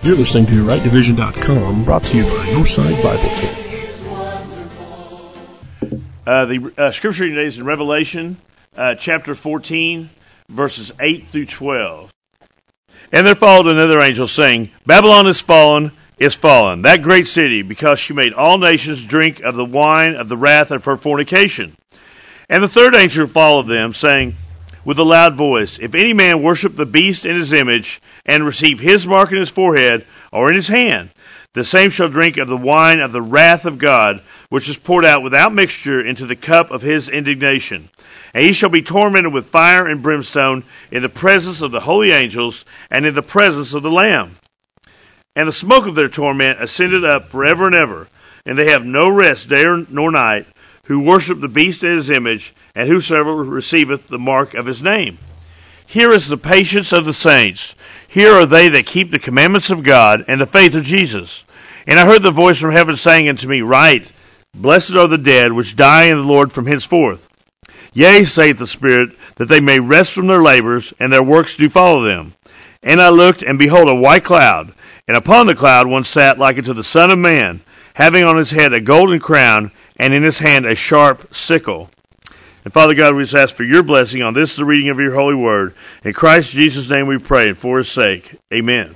You're listening to RightDivision.com, brought to you by Northside Bible Church. The scripture today is in Revelation chapter 14, verses 8 through 12. And there followed another angel saying, Babylon is fallen, that great city, because she made all nations drink of the wine of the wrath of her fornication. And the third angel followed them, saying with a loud voice, If any man worship the beast in his image, and receive his mark in his forehead or in his hand, the same shall drink of the wine of the wrath of God, which is poured out without mixture into the cup of his indignation. And he shall be tormented with fire and brimstone in the presence of the holy angels and in the presence of the Lamb. And the smoke of their torment ascended up forever and ever, and they have no rest day nor night, who worship the beast in his image, and whosoever receiveth the mark of his name. Here is the patience of the saints. Here are they that keep the commandments of God and the faith of Jesus. And I heard the voice from heaven saying unto me, Write, Blessed are the dead which die in the Lord from henceforth. Yea, saith the Spirit, that they may rest from their labors, and their works do follow them. And I looked, and behold, a white cloud, and upon the cloud one sat like unto the Son of Man, having on his head a golden crown, and in his hand a sharp sickle. And Father God, we just ask for your blessing on this, the reading of your holy word. In Christ Jesus' name we pray, and for his sake. Amen.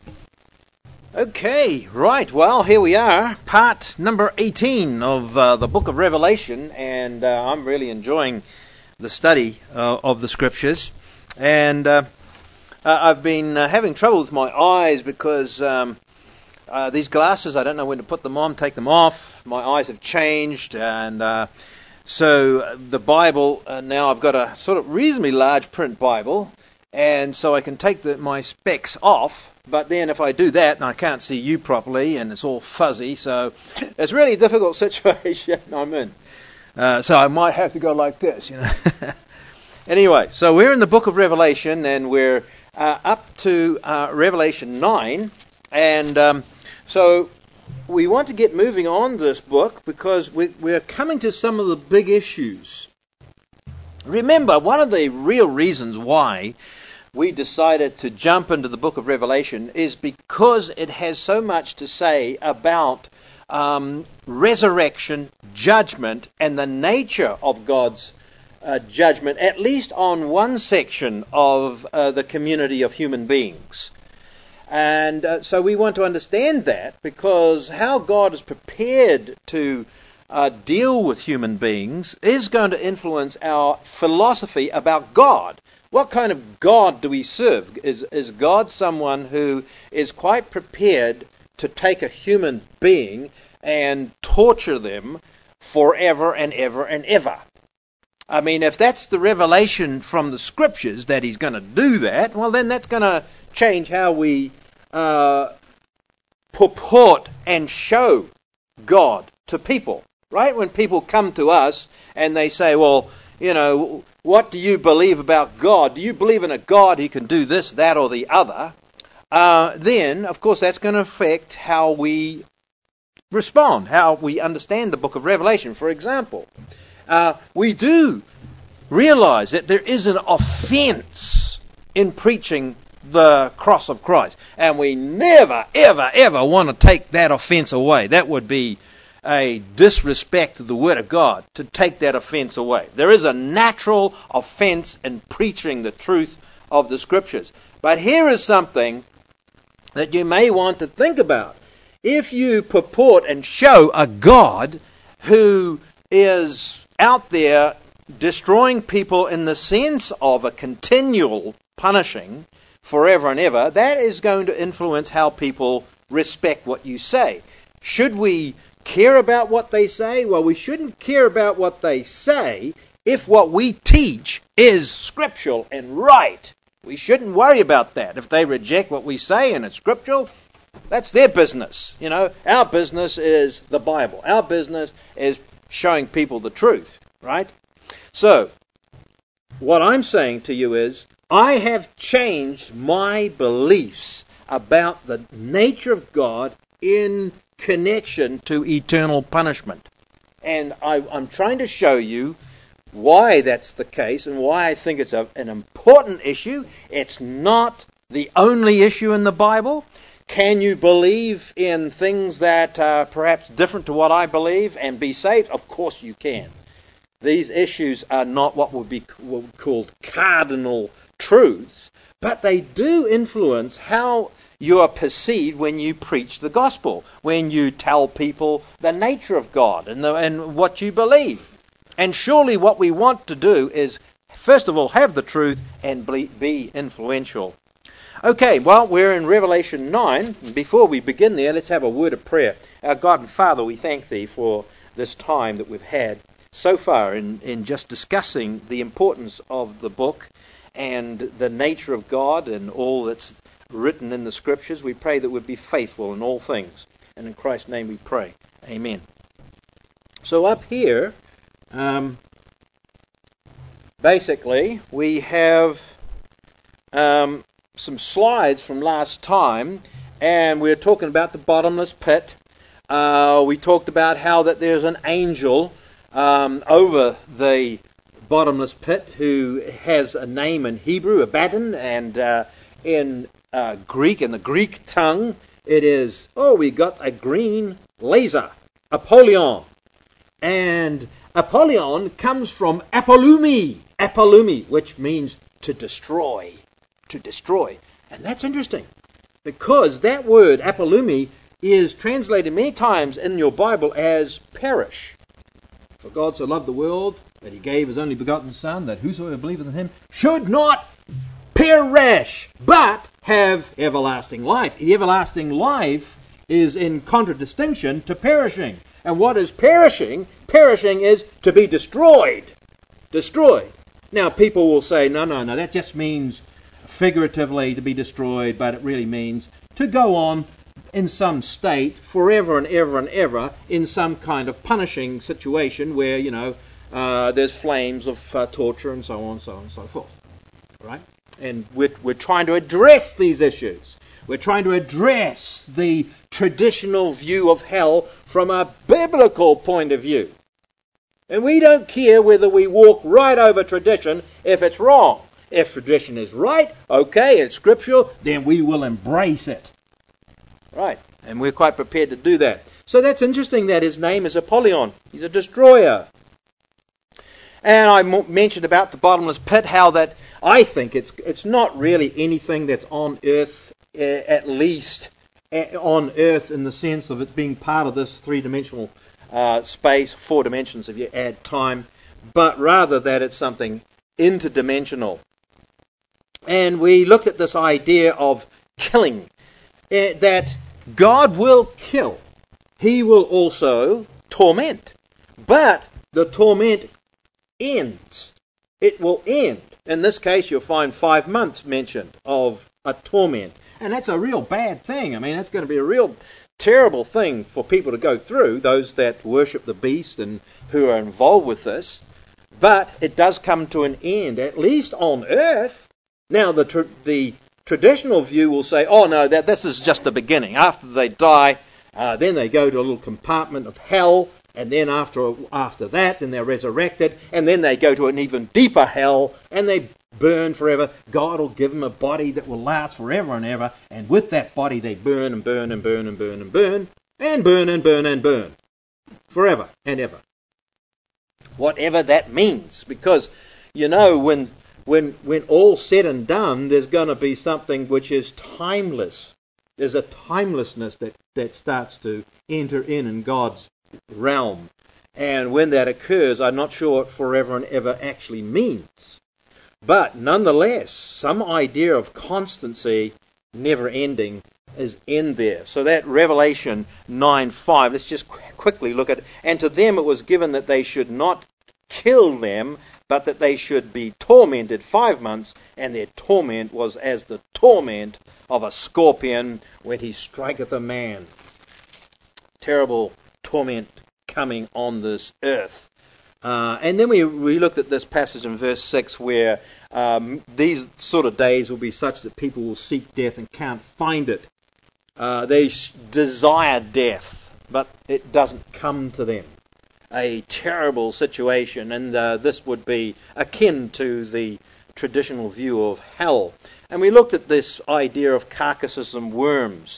Okay, right. Well, here we are, part number 18 of the book of Revelation, and I'm really enjoying the study of the scriptures. And I've been having trouble with my eyes because these glasses, I don't know when to put them on, take them off. My eyes have changed, and so the Bible, now I've got a sort of reasonably large print Bible, and so I can take my specs off, but then if I do that, I can't see you properly, and it's all fuzzy, so it's really a difficult situation I'm in. So I might have to go like this, Anyway, so we're in the book of Revelation, and we're up to Revelation 9, and so we want to get moving on this book because we're coming to some of the big issues. Remember, one of the real reasons why we decided to jump into the book of Revelation is because it has so much to say about resurrection, judgment, and the nature of God's judgment, at least on one section of the community of human beings. And so we want to understand that because how God is prepared to deal with human beings is going to influence our philosophy about God. What kind of God do we serve? Is God someone who is quite prepared to take a human being and torture them forever and ever and ever? I mean, if that's the revelation from the scriptures that he's going to do that, well, then that's going to change how we purport and show God to people, right? When people come to us and they say, well, what do you believe about God? Do you believe in a God who can do this, that, or the other? Then, of course, that's going to affect how we respond, how we understand the book of Revelation. For example, we do realize that there is an offense in preaching the cross of Christ. And we never, ever, ever want to take that offense away. That would be a disrespect to the Word of God to take that offense away. There is a natural offense in preaching the truth of the Scriptures. But here is something that you may want to think about. If you purport and show a God who is out there destroying people in the sense of a continual punishing forever and ever, that is going to influence how people respect what you say. Should we care about what they say? Well, we shouldn't care about what they say if what we teach is scriptural and right. We shouldn't worry about that. If they reject what we say and it's scriptural, that's their business. Our business is the Bible. Our business is showing people the truth, right? So, what I'm saying to you is, I have changed my beliefs about the nature of God in connection to eternal punishment. And I'm trying to show you why that's the case and why I think it's an important issue. It's not the only issue in the Bible. Can you believe in things that are perhaps different to what I believe and be saved? Of course you can. These issues are not what would be called cardinal truths, but they do influence how you are perceived when you preach the gospel, when you tell people the nature of God and what you believe. And surely what we want to do is, first of all, have the truth and be influential. Okay, well, we're in Revelation 9. Before we begin there, let's have a word of prayer. Our God and Father, we thank Thee for this time that we've had so far in just discussing the importance of the book and the nature of God and all that's written in the Scriptures. We pray that we'd be faithful in all things. And in Christ's name we pray. Amen. So up here, basically, we have some slides from last time, and we're talking about the bottomless pit. We talked about how that there's an angel over the bottomless pit who has a name in Hebrew, Abaddon, and in Greek, in the Greek tongue, it is, we got a green laser, Apollyon. And Apollyon comes from apolumi, which means to destroy. And that's interesting, because that word, apolumi, is translated many times in your Bible as perish. For God so loved the world that He gave His only begotten Son, that whosoever believeth in Him should not perish, but have everlasting life. The everlasting life is in contradistinction to perishing. And what is perishing? Perishing is to be destroyed. Destroyed. Now people will say, no, that just means figuratively to be destroyed, but it really means to go on in some state forever and ever and ever in some kind of punishing situation where, there's flames of torture and so on and so forth. Right? And we're trying to address these issues. We're trying to address the traditional view of hell from a biblical point of view. And we don't care whether we walk right over tradition if it's wrong. If tradition is right, okay, it's scriptural, then we will embrace it. Right, and we're quite prepared to do that. So that's interesting that his name is Apollyon. He's a destroyer. And I mentioned about the bottomless pit, how that I think it's not really anything that's on earth, at least on earth in the sense of it being part of this three-dimensional space, 4 dimensions if you add time, but rather that it's something interdimensional. And we looked at this idea of killing, that God will kill. He will also torment. But the torment ends. It will end. In this case, you'll find 5 months mentioned of a torment. And that's a real bad thing. I mean, that's going to be a real terrible thing for people to go through, those that worship the beast and who are involved with this. But it does come to an end, at least on earth. Now, the traditional view will say, no, this is just the beginning. After they die, then they go to a little compartment of hell, and then after that, then they're resurrected, and then they go to an even deeper hell, and they burn forever. God will give them a body that will last forever and ever, and with that body they burn and burn and burn and burn and burn, and burn and burn and burn, forever and ever. Whatever that means, because, when all's said and done, there's going to be something which is timeless. There's a timelessness that starts to enter in God's realm. And when that occurs, I'm not sure what forever and ever actually means. But nonetheless, some idea of constancy, never ending, is in there. So that Revelation 9:5, let's just quickly look at it. And to them it was given that they should not kill them, but that they should be tormented 5 months, and their torment was as the torment of a scorpion when he striketh a man. Terrible torment coming on this earth. And then we looked at this passage in verse 6 where these sort of days will be such that people will seek death and can't find it. They desire death, but it doesn't come to them. A terrible situation, and this would be akin to the traditional view of hell. And we looked at this idea of carcasses and worms.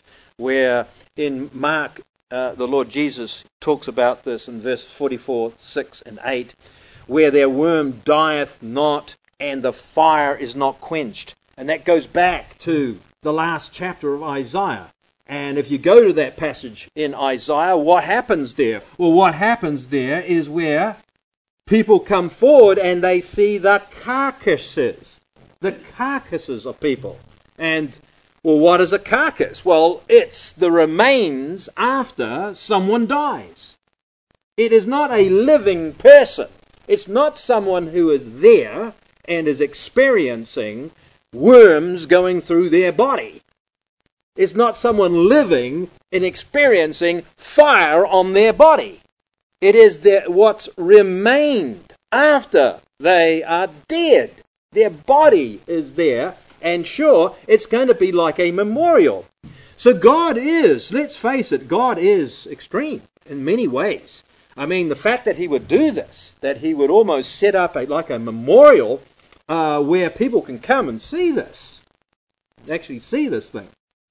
where in Mark, the Lord Jesus talks about this in verse 44, 6 and 8, where their worm dieth not and the fire is not quenched. And that goes back to the last chapter of Isaiah. And if you go to that passage in Isaiah, what happens there? Well, what happens there is where people come forward and they see the carcasses of people. And, well, what is a carcass? Well, it's the remains after someone dies. It is not a living person. It's not someone who is there and is experiencing worms going through their body. It's not someone living and experiencing fire on their body. It is what's remained after they are dead. Their body is there, and sure, it's going to be like a memorial. So God is, let's face it, God is extreme in many ways. I mean, the fact that He would do this, that He would almost set up like a memorial where people can come and see this, actually see this thing.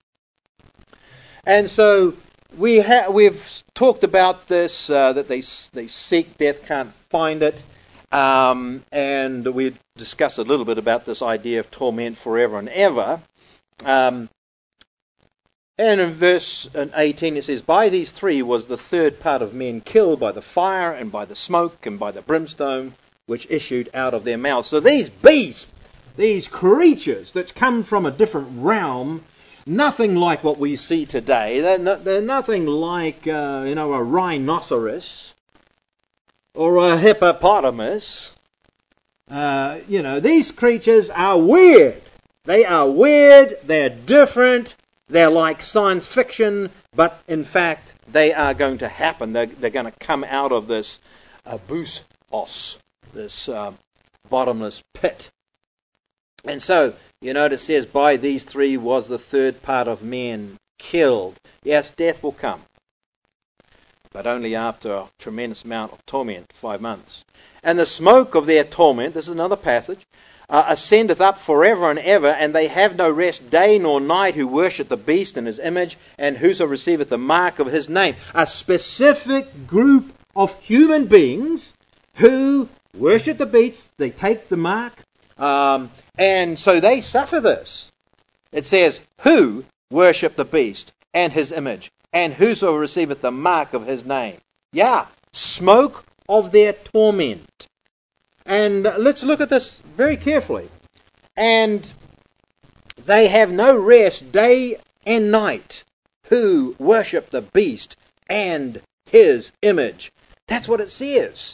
And so we've talked about this, that they seek death, can't find it. And we discussed a little bit about this idea of torment forever and ever. And in verse 18 it says, by these three was the third part of men killed by the fire and by the smoke and by the brimstone which issued out of their mouths. So these beasts, these creatures that come from a different realm, nothing like what we see today. They're nothing like a rhinoceros or a hippopotamus. These creatures are weird. They are weird. They're different. They're like science fiction, but in fact they are going to happen. They're going to come out of this abyssos, this bottomless pit. And so, it says, by these three was the third part of men killed. Yes, death will come, but only after a tremendous amount of torment, 5 months. And the smoke of their torment, this is another passage, ascendeth up forever and ever, and they have no rest day nor night who worship the beast in his image, and whoso receiveth the mark of his name. A specific group of human beings who worship the beast, they take the mark, and so they suffer this. It says, who worship the beast and his image, and whoso receiveth the mark of his name. Yeah, smoke of their torment. And let's look at this very carefully. And they have no rest day and night who worship the beast and his image. That's what it says.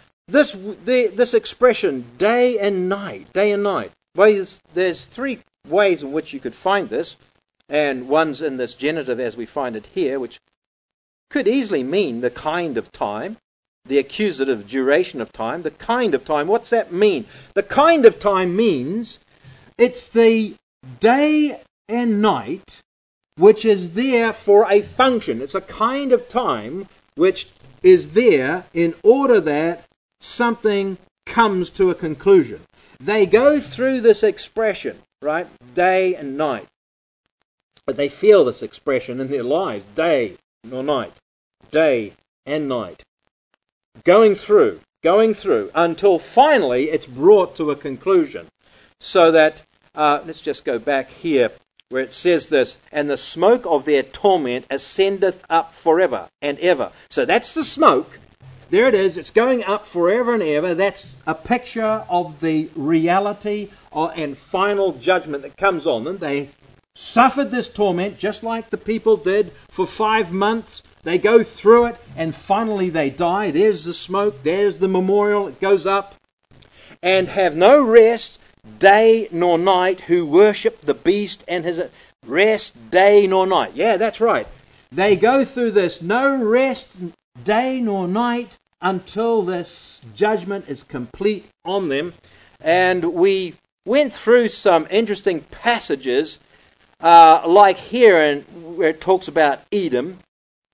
This expression, day and night. Well, there's three ways in which you could find this. And one's in this genitive as we find it here, which could easily mean the kind of time. The accusative duration of time, the kind of time. What's that mean? The kind of time means it's the day and night which is there for a function. It's a kind of time which is there in order that something comes to a conclusion. They go through this expression, right? Day and night. But they feel this expression in their lives, day nor night, day and night. Going through, until finally it's brought to a conclusion. So that, let's just go back here, where it says this, and the smoke of their torment ascendeth up forever and ever. So that's the smoke. There it is. It's going up forever and ever. That's a picture of the reality and final judgment that comes on them. They suffered this torment just like the people did for 5 months. They go through it and finally they die. There's the smoke. There's the memorial. It goes up. And have no rest day nor night who worship the beast and his rest day nor night. Yeah, that's right. They go through this no rest day nor night until this judgment is complete on them. And we went through some interesting passages like here where it talks about Edom.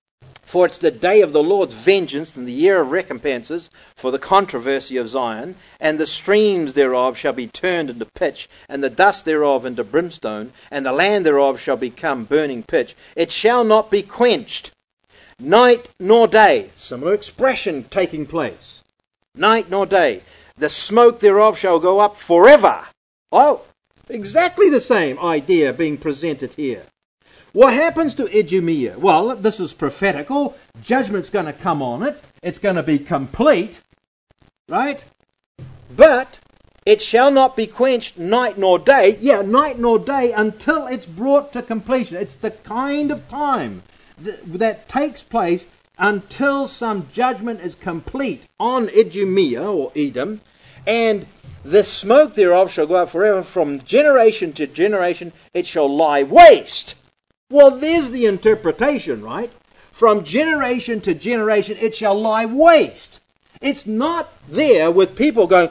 For it's the day of the Lord's vengeance and the year of recompenses for the controversy of Zion, and the streams thereof shall be turned into pitch, and the dust thereof into brimstone, and the land thereof shall become burning pitch. It shall not be quenched, night nor day. Similar expression taking place. Night nor day. The smoke thereof shall go up forever. Oh, exactly the same idea being presented here. What happens to Idumea? Well, this is prophetical. Judgment's going to come on it. It's going to be complete, right? But it shall not be quenched night nor day. Yeah, night nor day until it's brought to completion. It's the kind of time that takes place until some judgment is complete on Idumea or Edom, and the smoke thereof shall go up forever. From generation to generation it shall lie waste. Well, there's the interpretation, right? From generation to generation it shall lie waste. It's not there with people going,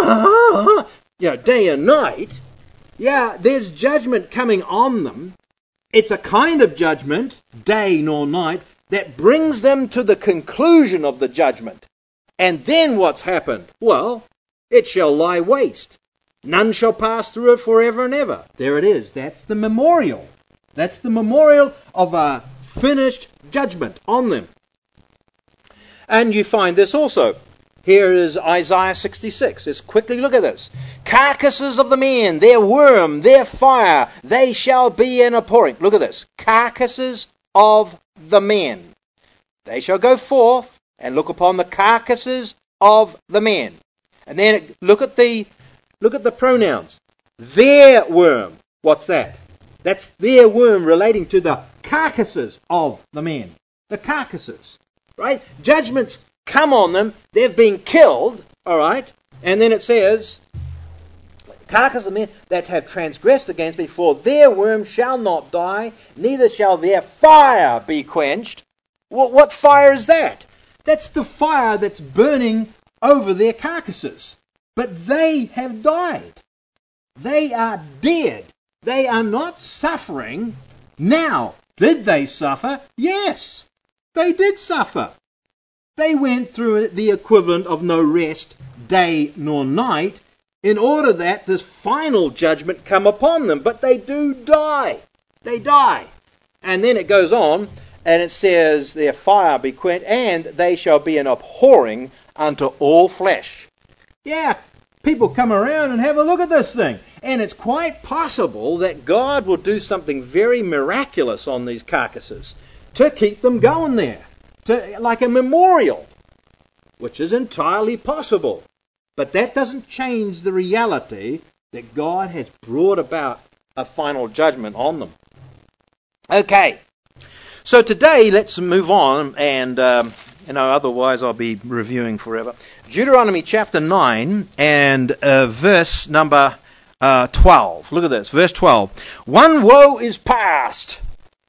day and night. Yeah, there's judgment coming on them. It's a kind of judgment, day nor night, that brings them to the conclusion of the judgment. And then what's happened? Well, it shall lie waste. None shall pass through it forever and ever. There it is. That's the memorial. That's the memorial of a finished judgment on them. And you find this also. Here is Isaiah 66. Let's quickly look at this. Carcasses of the men, their worm, their fire, they shall be an abhorring. Look at this. Carcasses of the men. They shall go forth and look upon the carcasses of the men. And then look at the pronouns. Their worm. What's that? That's their worm relating to the carcasses of the men. The carcasses. Right? Judgments come on them. They've been killed. All right? And then it says, carcasses of men that have transgressed against me, for their worm shall not die, neither shall their fire be quenched. What fire is that? That's the fire that's burning over their carcasses. But they have died. They are dead. They are not suffering now. Did they suffer? Yes, they did suffer. They went through the equivalent of no rest, day nor night, in order that this final judgment come upon them. But they do die. They die. And then it goes on, and it says, their fire be quenched, and they shall be an abhorring unto all flesh. Yeah, people come around and have a look at this thing. And it's quite possible that God will do something very miraculous on these carcasses to keep them going there, like a memorial, which is entirely possible. But that doesn't change the reality that God has brought about a final judgment on them. Okay, so today let's move on, and otherwise I'll be reviewing forever. Deuteronomy chapter 9 and verse number 12. Look at this, verse 12. One woe is past,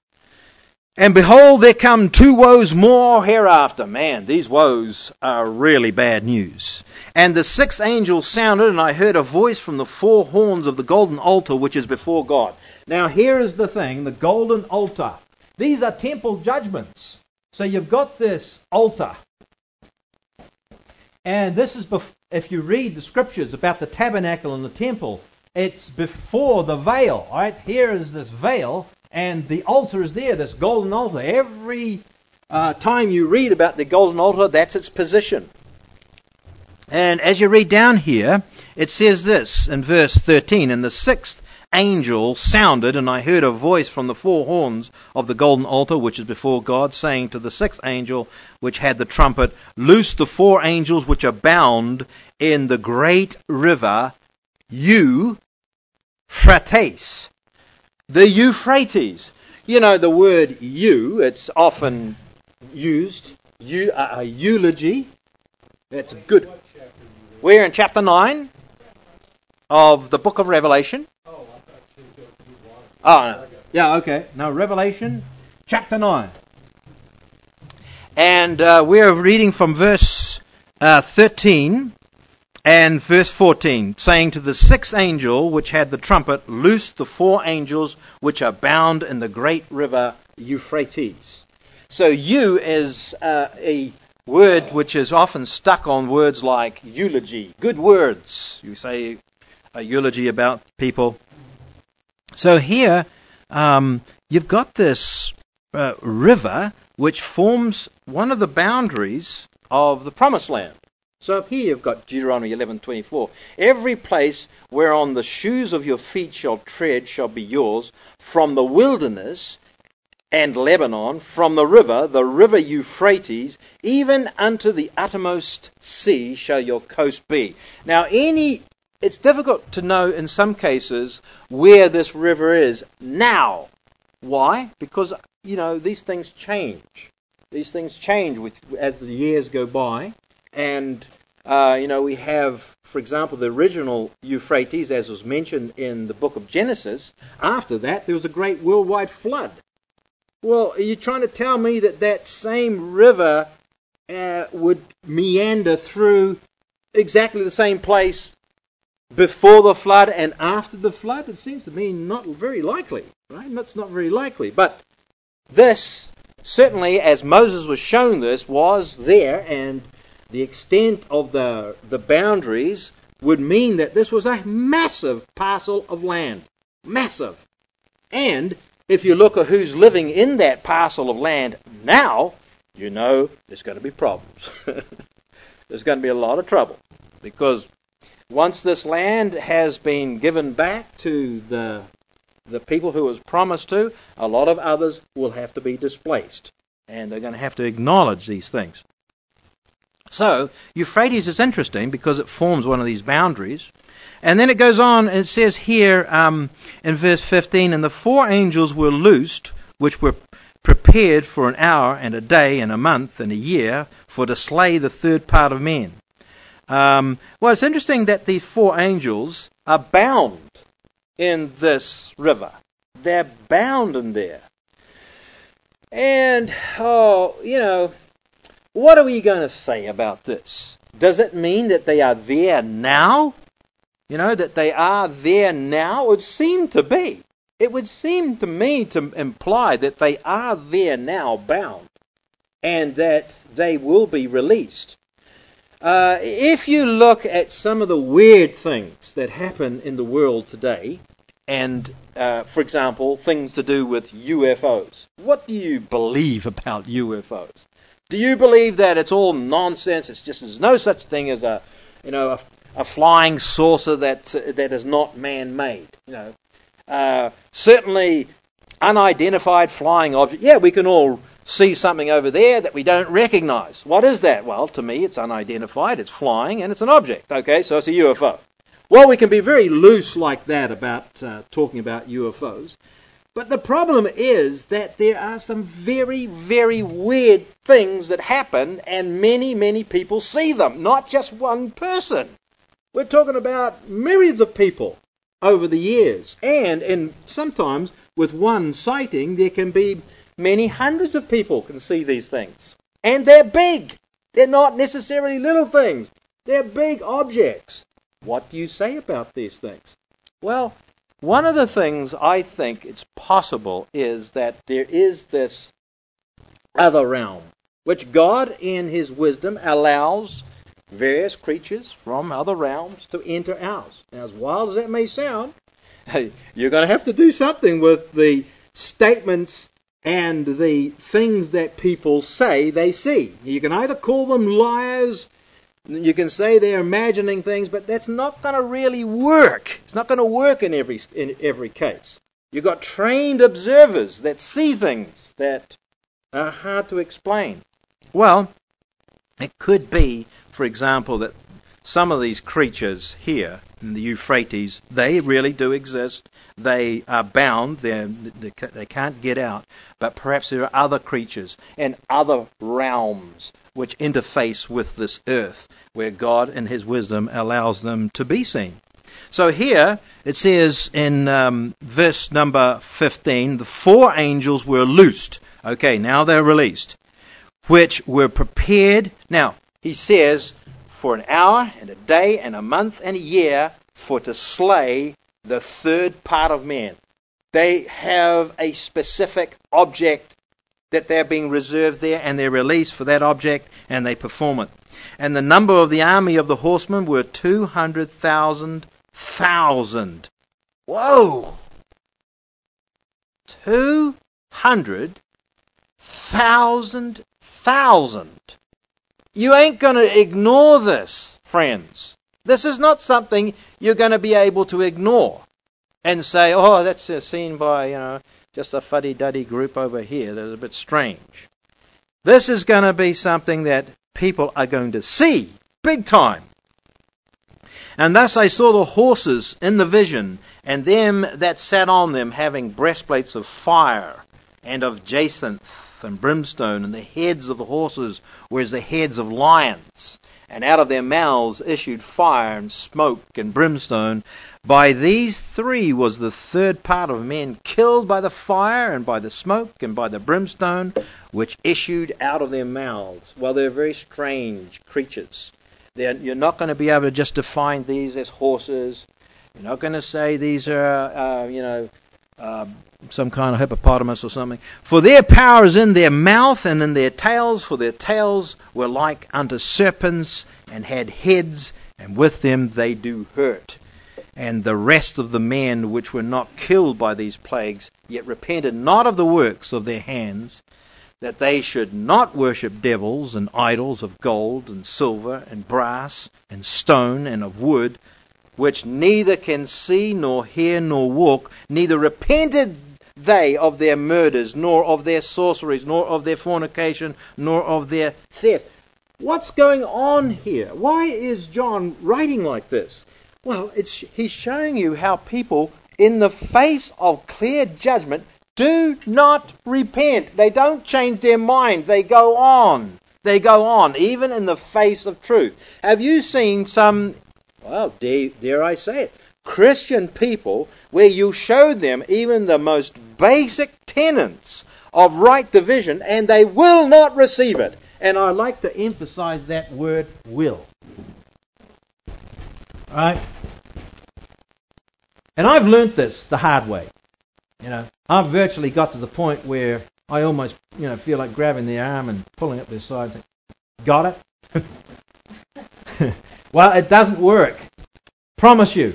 and behold, there come two woes more hereafter. Man, these woes are really bad news. And the sixth angel sounded, and I heard a voice from the four horns of the golden altar which is before God. Now here is the thing, the golden altar. These are temple judgments. So you've got this altar. And this is, if you read the scriptures about the tabernacle and the temple, it's before the veil. All right? Here is this veil, and the altar is there, this golden altar. Every time you read about the golden altar, that's its position. And as you read down here, it says this in verse 13, and the sixth angel sounded, and I heard a voice from the four horns of the golden altar, which is before God, saying to the sixth angel, which had the trumpet, loose the four angels which are bound in the great river Euphrates. The Euphrates. You know the word it's often used, a eulogy. That's good. We're in chapter 9 of the book of Revelation. Oh, no. Yeah, okay. Now, Revelation chapter 9. And we're reading from verse 13 and verse 14, saying to the sixth angel which had the trumpet, loose the four angels which are bound in the great river Euphrates. So you is a word which is often stuck on words like eulogy, good words. You say a eulogy about people. So here you've got this river which forms one of the boundaries of the Promised Land. So up here you've got Deuteronomy 11:24. Every place whereon the shoes of your feet shall tread shall be yours, from the wilderness and Lebanon, from the river Euphrates, even unto the uttermost sea shall your coast be. Now it's difficult to know in some cases where this river is now. Why? Because, these things change. These things change as the years go by. And, we have, for example, the original Euphrates, as was mentioned in the book of Genesis. After that, there was a great worldwide flood. Well, are you trying to tell me that same river would meander through exactly the same place before the flood and after the flood? It seems to me not very likely, right? That's not very likely. But this, certainly, as Moses was shown this, was there, and the extent of the boundaries would mean that this was a massive parcel of land. Massive. And if you look at who's living in that parcel of land now, there's going to be problems. There's going to be a lot of trouble. Because once this land has been given back to the people who it was promised to, a lot of others will have to be displaced. And they're going to have to acknowledge these things. So, Euphrates is interesting because it forms one of these boundaries. And then it goes on and it says here in verse 15, and the 4 angels were loosed, which were prepared for an hour and a day and a month and a year for to slay the third part of men. Well, it's interesting that these 4 angels are bound in this river. They're bound in there. And, what are we going to say about this? Does it mean that they are there now? That they are there now? It would seem to be. It would seem to me to imply that they are there now, bound, and that they will be released. If you look at some of the weird things that happen in the world today, and, for example, things to do with UFOs, what do you believe about UFOs? Do you believe that it's all nonsense? It's just there's no such thing as a flying saucer that is not man-made. Certainly unidentified flying object. Yeah, we can all see something over there that we don't recognize. What is that? Well, to me, it's unidentified. It's flying and it's an object. Okay, so it's a UFO. Well, we can be very loose like that about talking about UFOs. But the problem is that there are some very, very weird things that happen, and many, many people see them, not just one person. We're talking about myriads of people over the years. And sometimes with one sighting, there can be many hundreds of people can see these things. And they're big. They're not necessarily little things. They're big objects. What do you say about these things? Well, one of the things I think it's possible is that there is this other realm, which God in His wisdom allows various creatures from other realms to enter ours. Now, as wild as that may sound, you're going to have to do something with the statements and the things that people say they see. You can either call them liars, you can say they're imagining things, but that's not going to really work. It's not going to work in every case. You've got trained observers that see things that are hard to explain. Well, it could be, for example, that some of these creatures here in the Euphrates, they really do exist. They are bound. They can't get out. But perhaps there are other creatures and other realms which interface with this earth, where God in His wisdom allows them to be seen. So here it says in verse number 15, the 4 angels were loosed. Okay, now they're released, which were prepared. Now, he says, for an hour and a day and a month and a year for to slay the third part of men. They have a specific object that they're being reserved there, and they're released for that object, and they perform it. And the number of the army of the horsemen were 200,000. Whoa! 200,000. You ain't going to ignore this, friends. This is not something you're going to be able to ignore and say, oh, that's seen by, just a fuddy-duddy group over here. That's a bit strange. This is going to be something that people are going to see big time. And thus I saw the horses in the vision, and them that sat on them having breastplates of fire, and of jacinth and brimstone, and the heads of the horses were as the heads of lions, and out of their mouths issued fire and smoke and brimstone. By these three was the third part of men killed by the fire and by the smoke and by the brimstone which issued out of their mouths. Well, they're very strange creatures. You're not going to be able to just define these as horses. You're not going to say these are, some kind of hippopotamus or something. For their power is in their mouth and in their tails, for their tails were like unto serpents and had heads, and with them they do hurt. And the rest of the men which were not killed by these plagues, yet repented not of the works of their hands, that they should not worship devils and idols of gold and silver and brass and stone and of wood, which neither can see nor hear nor walk, neither repented they of their murders, nor of their sorceries, nor of their fornication, nor of their theft. What's going on here? Why is John writing like this? Well, he's showing you how people, in the face of clear judgment, do not repent. They don't change their mind. They go on. They go on, even in the face of truth. Have you seen some, well, dare I say it, Christian people where you show them even the most basic tenets of right division and they will not receive it? And I like to emphasize that word will. Right? And I've learnt this the hard way. I've virtually got to the point where I almost, feel like grabbing their arm and pulling up their side and saying, got it? Well, it doesn't work. Promise you.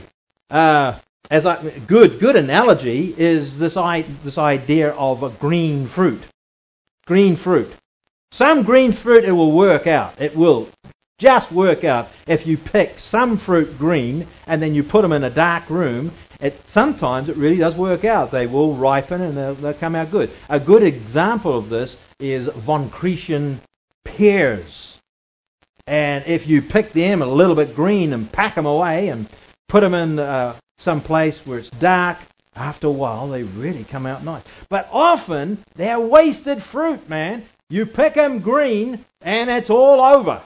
Good analogy is this idea of a green fruit. Green fruit. Some green fruit, it will work out. It will just work out. If you pick some fruit green and then you put them in a dark room, sometimes it really does work out. They will ripen and they'll come out good. A good example of this is von Cretian pears. And if you pick them a little bit green and pack them away and put them in some place where it's dark, after a while they really come out nice. But often they're wasted fruit, man. You pick them green and it's all over.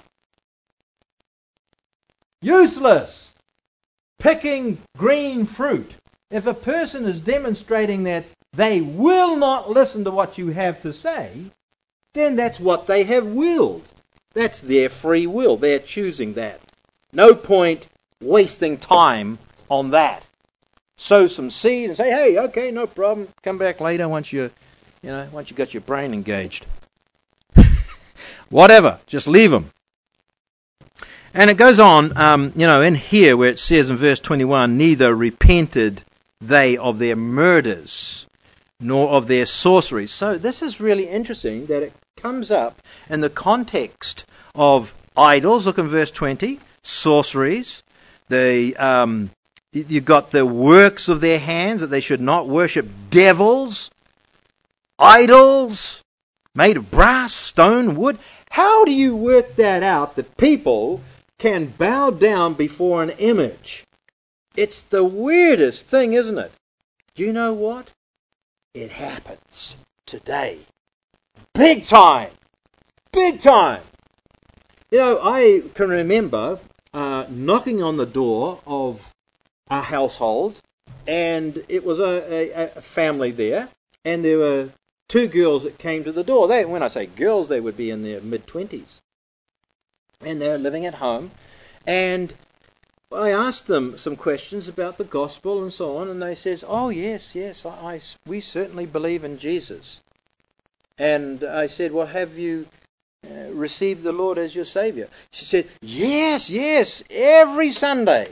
Useless. Picking green fruit. If a person is demonstrating that they will not listen to what you have to say, then that's what they have willed. That's their free will. They're choosing that. No point wasting time on that. Sow some seed and say, hey, okay, no problem. Come back later once you got your brain engaged. Whatever. Just leave them. And it goes on, in here where it says in verse 21, neither repented they of their murders, nor of their sorceries. So this is really interesting that it comes up in the context of idols. Look in verse 20, sorceries. You've got the works of their hands, that they should not worship devils, idols, made of brass, stone, wood. How do you work that out, that people can bow down before an image? It's the weirdest thing, isn't it? Do you know what? It happens today. Big time. Big time. I can remember knocking on the door of a household, and it was a family there, and there were two girls that came to the door. When I say girls, they would be in their mid-20s. And they're living at home, and I asked them some questions about the gospel and so on, and they says, oh yes, we certainly believe in Jesus. And I said, well, have you received the Lord as your Savior? She said, yes, every Sunday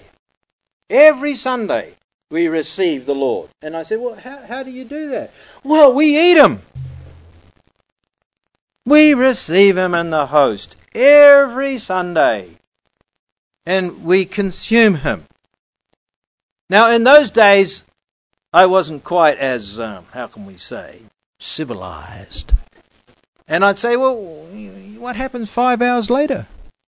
we receive the Lord. And I said, well, how do you do that? Well, we eat Him. We receive Him in the host every Sunday. And we consume Him. Now, in those days, I wasn't quite as, how can we say, civilized. And I'd say, well, what happens 5 hours later?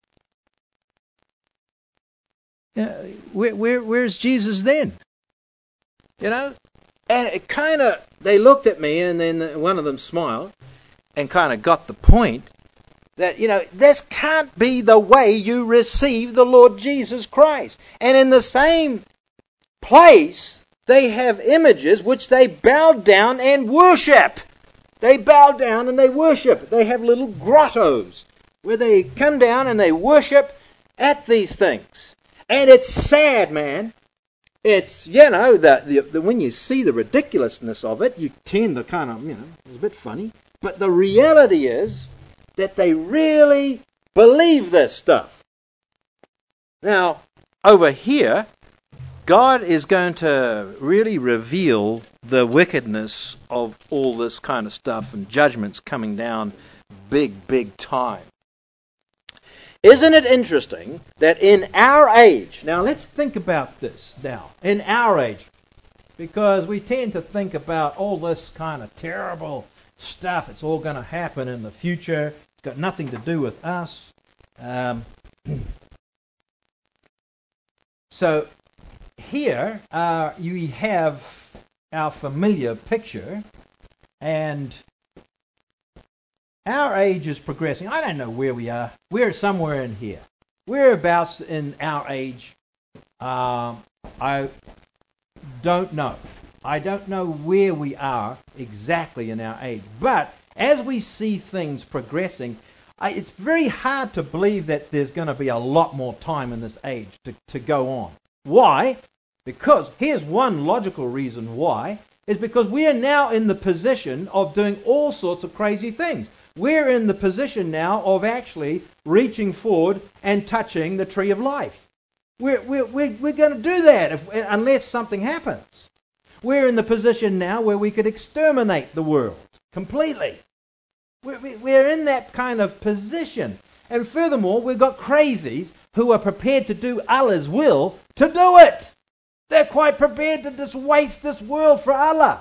Where's Jesus then? You know? And it kind of, they looked at me, and then one of them smiled and kind of got the point that, this can't be the way you receive the Lord Jesus Christ. And in the same place, they have images which they bow down and worship. They bow down and they worship. They have little grottos where they come down and they worship at these things. And it's sad, man. It's, when you see the ridiculousness of it, you tend to kind of, it's a bit funny. But the reality is that they really believe this stuff. Now, over here, God is going to really reveal the wickedness of all this kind of stuff, and judgments coming down big time. Isn't it interesting that in our age, now let's think about this now, in our age, because we tend to think about all this kind of terrible stuff, it's all going to happen in the future, it's got nothing to do with us. So here you have our familiar picture, and our age is progressing. I don't know where we are. We're somewhere in here. Whereabouts in our age, I don't know. I don't know where we are exactly in our age. But as we see things progressing, it's very hard to believe that there's going to be a lot more time in this age to go on. Why? Because here's one logical reason why, is because we are now in the position of doing all sorts of crazy things. We're in the position now of actually reaching forward and touching the tree of life. We're going to do that unless something happens. We're in the position now where we could exterminate the world completely. We're in that kind of position. And furthermore, we've got crazies who are prepared to do Allah's will to do it. They're quite prepared to just waste this world for Allah.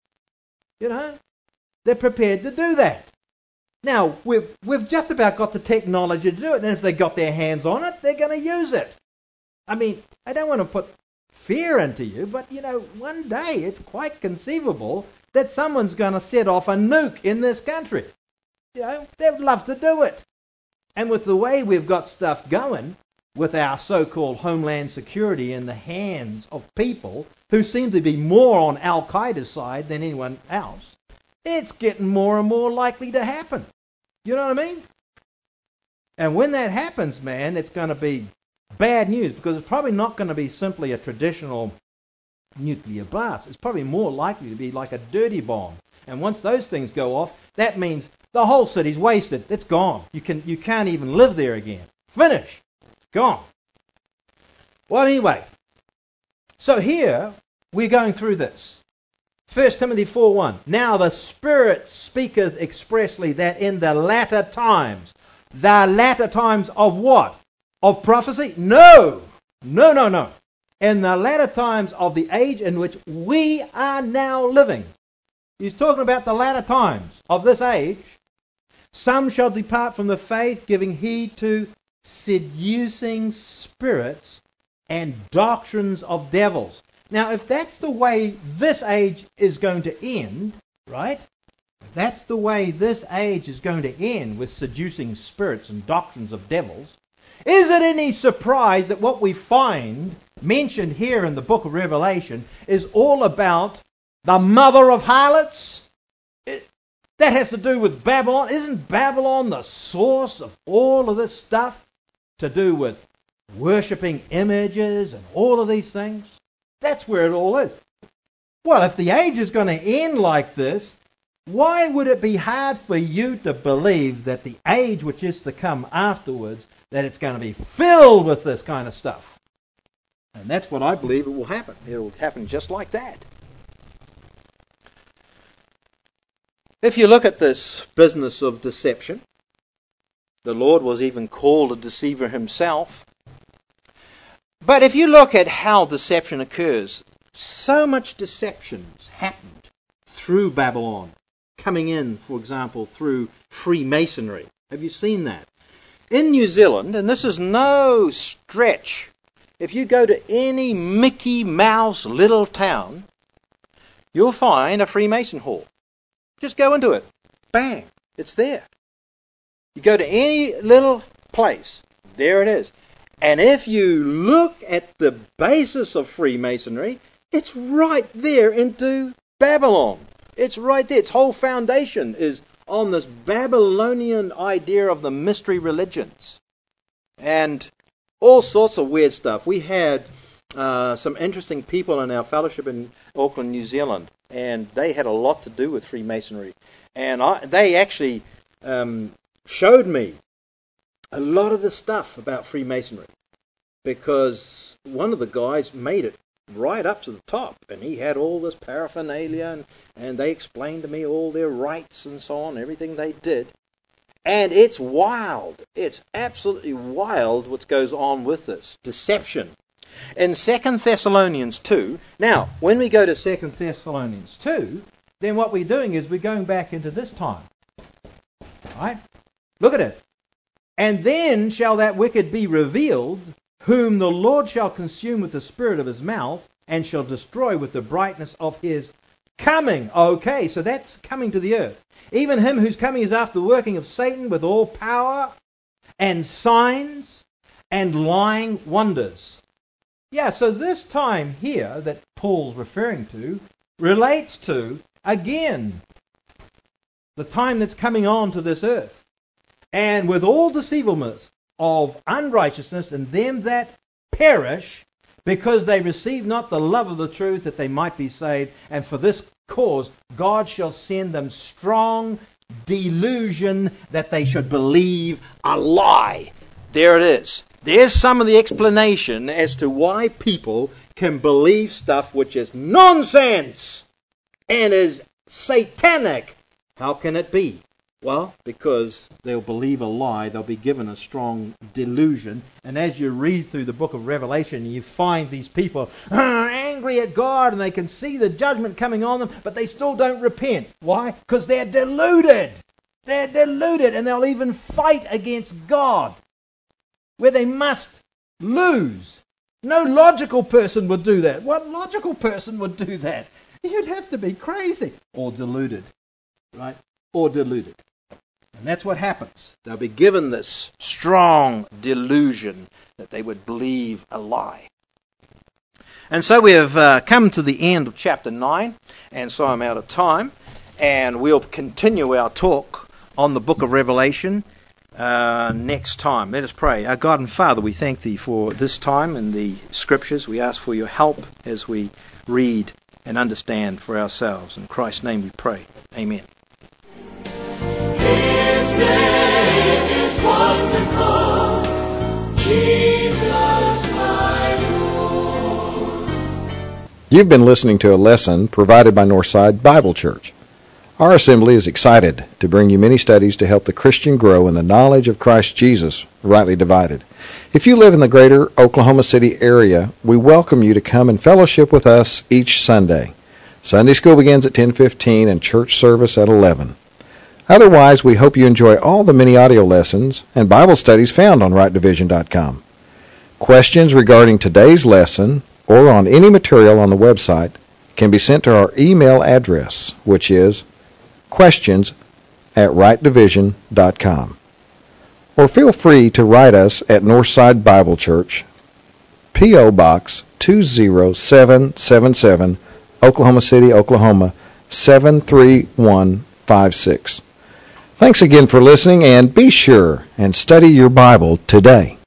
They're prepared to do that. Now, we've just about got the technology to do it, and if they got their hands on it, they're going to use it. I mean, I don't want to put fear into you, but, one day it's quite conceivable that someone's going to set off a nuke in this country. They'd love to do it. And with the way we've got stuff going, with our so-called homeland security in the hands of people who seem to be more on Al-Qaeda's side than anyone else, it's getting more and more likely to happen. You know what I mean? And when that happens, man, it's going to be bad news, because it's probably not going to be simply a traditional nuclear blast. It's probably more likely to be like a dirty bomb. And once those things go off, that means the whole city's wasted. It's gone. You can't even live there again. Finish. Gone. Well, anyway, so here we're going through this. 1 Timothy 4:1. Now the Spirit speaketh expressly that in the latter times of what? Of prophecy? No. In the latter times of the age in which we are now living. He's talking about the latter times of this age. Some shall depart from the faith, giving heed to seducing spirits and doctrines of devils. Now, if that's the way this age is going to end, right? If that's the way this age is going to end, with seducing spirits and doctrines of devils, is it any surprise that what we find mentioned here in the book of Revelation is all about the mother of harlots? That has to do with Babylon. Isn't Babylon the source of all of this stuff to do with worshipping images and all of these things? That's where it all is. Well, if the age is going to end like this, Why would it be hard for you to believe that the age which is to come afterwards, that it's going to be filled with this kind of stuff? And that's what I believe it will happen. It will happen just like that. If you look at this business of deception, the Lord was even called a deceiver himself. But if you look at how deception occurs, so much deception happened through Babylon, coming in, for example, through Freemasonry. Have you seen that? In New Zealand, and this is no stretch, if you go to any Mickey Mouse little town, you'll find a Freemason hall. Just go into it. Bang, it's there. You go to any little place, there it is. And if you look at the basis of Freemasonry, it's right there into Babylon. It's right there. Its whole foundation is on this Babylonian idea of the mystery religions. And all sorts of weird stuff. We had some interesting people in our fellowship in Auckland, New Zealand, and they had a lot to do with Freemasonry. And they actually showed me a lot of the stuff about Freemasonry, because one of the guys made it right up to the top, and he had all this paraphernalia, and they explained to me all their rites and so on, everything they did. And it's wild. It's absolutely wild what goes on with this deception. In 2 Thessalonians 2, now, when we go to 2 Thessalonians 2, then what we're doing is we're going back into this time. Right? Look at it. And then shall that wicked be revealed, whom the Lord shall consume with the spirit of his mouth, and shall destroy with the brightness of his coming. Okay, so that's coming to the earth. Even him whose coming is after the working of Satan with all power and signs and lying wonders. Yeah, so this time here that Paul's referring to relates to, again, the time that's coming on to this earth. And with all deceivableness of unrighteousness in them that perish, because they receive not the love of the truth, that they might be saved. And for this cause God shall send them strong delusion, that they should believe a lie. There it is. There's some of the explanation as to why people can believe stuff which is nonsense and is satanic. How can it be? Well, because they'll believe a lie, they'll be given a strong delusion. And as you read through the book of Revelation, you find these people angry at God, and they can see the judgment coming on them, but they still don't repent. Why? Because they're deluded. They're deluded, and they'll even fight against God, where they must lose. No logical person would do that. What logical person would do that? You'd have to be crazy or deluded, right? Or deluded. And that's what happens. They'll be given this strong delusion that they would believe a lie. And so we have come to the end of chapter 9, and so I'm out of time. And we'll continue our talk on the book of Revelation next time. Let us pray. Our God and Father, we thank Thee for this time in the Scriptures. We ask for Your help as we read and understand for ourselves. In Christ's name we pray. Amen. His name is wonderful, Jesus my Lord. You've been listening to a lesson provided by Northside Bible Church. Our assembly is excited to bring you many studies to help the Christian grow in the knowledge of Christ Jesus, rightly divided. If you live in the greater Oklahoma City area, we welcome you to come and fellowship with us each Sunday. Sunday school begins at 10:15 and church service at 11. Otherwise, we hope you enjoy all the many audio lessons and Bible studies found on rightdivision.com. Questions regarding today's lesson or on any material on the website can be sent to our email address, which is questions@rightdivision.com. Or feel free to write us at Northside Bible Church, P.O. Box 20777, Oklahoma City, Oklahoma 73156. Thanks again for listening, and be sure and study your Bible today.